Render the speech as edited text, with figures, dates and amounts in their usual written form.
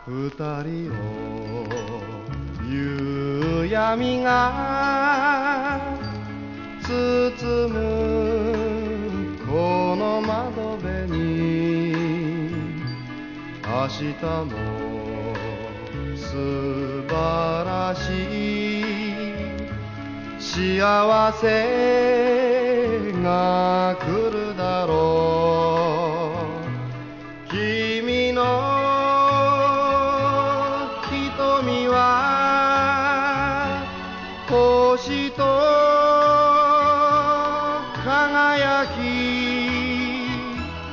二人を夕闇が包むこの窓辺に明日も素晴らしい幸せが来